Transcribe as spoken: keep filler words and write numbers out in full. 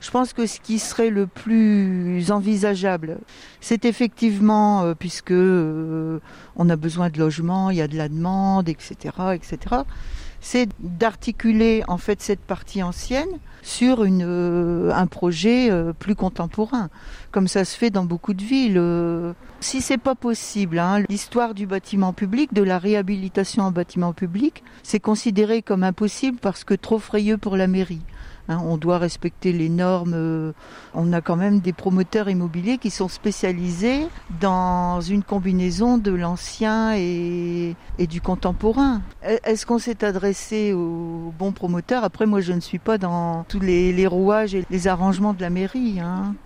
Je pense que ce qui serait le plus envisageable, c'est effectivement, euh, puisque euh, on a besoin de logements, il y a de la demande, et cetera, et cetera, c'est d'articuler en fait cette partie ancienne sur une, euh, un projet euh, plus contemporain, comme ça se fait dans beaucoup de villes. Euh, si c'est pas possible, hein, l'histoire du bâtiment public, de la réhabilitation en bâtiment public, c'est considéré comme impossible parce que trop frayeux pour la mairie. Hein, on doit respecter les normes. Euh, on a quand même des promoteurs immobiliers qui sont spécialisés dans une combinaison de l'ancien et, et du contemporain. Est-ce qu'on s'est adressé aux bons promoteurs ? Après, moi, je ne suis pas dans tous les, les rouages et les arrangements de la mairie. Hein.